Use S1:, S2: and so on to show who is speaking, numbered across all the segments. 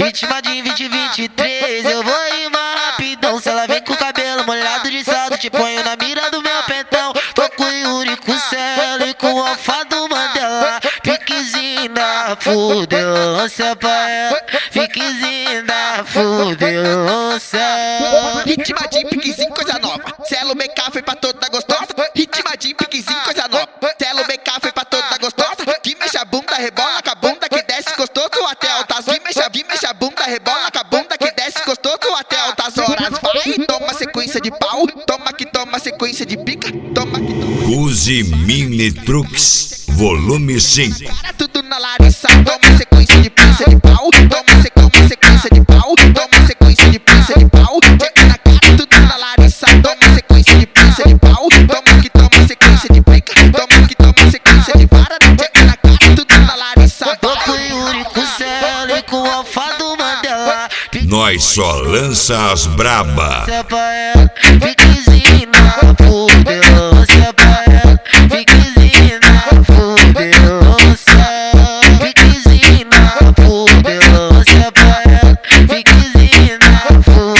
S1: Vítima de 2023, eu vou rimar rapidão. Se ela vem com o cabelo molhado de salto, te ponho na mira do meu pentão. Tô com o Yuri, com o Celo e com o Alfa do Mandela. Piquezinho da fudelância pra ela, piquezinho da fudelância.
S2: Ritma de piquezinho, coisa nova. Celo BK foi pra toda gostosa. Ritma de piquezinho, coisa nova. Celo BK foi pra toda gostosa. Que mexe a bunda, rebola com a bunda que desce gostoso até altas. Que mexe a bunda, rebola com a bunda que desce gostoso até altas horas. Vai, toma sequência de pau. Toma que toma sequência de pica. Toma que toma.
S3: Use Mini Trucks, volume 5.
S2: Cara, tudo na Larissa. Toma sequência de prensa de pau. Toma sequência de pau. Toma sequência de prensa de pau. Chega na cara, tudo na Larissa. Toma sequência de prensa de pau. Toma que toma sequência de pica. Toma que toma sequência de vara. Chega na cara, tudo na Larissa.
S1: Tô com o Yuri, com o Celo e com o Alfa do Mandela.
S3: Nós só lança as braba.
S1: Piquezinho na fudelância pra ela, piquezinho na fudelância. Piquezinho na fudelância pra ela, piquezinho na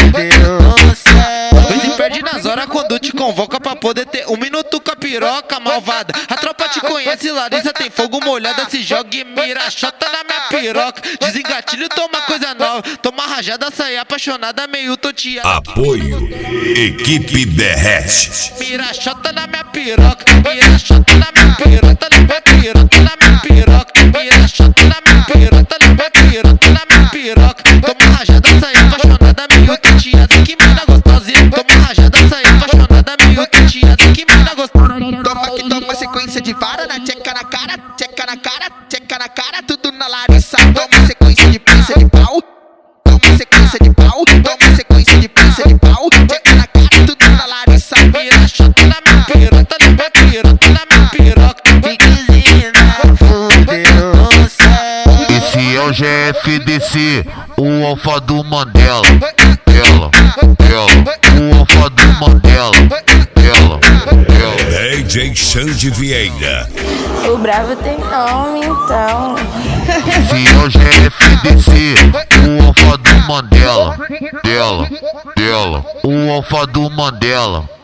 S1: fudelância.
S4: Vem se perde nas horas quando te convoca pra poder ter um minuto com a piroca malvada. A tropa te conhece, Larissa tem fogo molhada. Se joga e mira, chota na minha piroca. Desengatilho, toma coisa nova. Toma rajada, sai apaixonada, meio toteada.
S3: Apoio Equipe Derrete.
S4: Mira, chota na minha piroca. Mira, chota na minha piroca. Na minha piroca, na minha piroca. Mira, chota na minha piroca. Na minha piroca, na minha piroca. Toma rajada, sai apaixonada, meio toteada. Que mina gostosa. Toma rajada, sai apaixonada, meio toteada. Que mina gostosa.
S2: Toma que toma sequência de vara, na tcheca na cara, tcheca na cara, tcheca na cara, tudo na Larissa. Toma sequência de prensa de pau, toma sequência de pau, toma sequência de prensa de pau, tcheca na cara, tudo na Larissa.
S4: Mira, chota na minha piroca, na minha piroca, na minha piroca.
S1: Piquezinho na fudelância.
S5: Esse é o GFDC, o Alfa do Mandela. Ela, o Alfa do Mandela. Ela.
S3: DJ Xande Vieira.
S6: O bravo tem nome, então.
S5: Esse é o GFDC, o Alfa do Mandela. Ela, o Alfa do Mandela.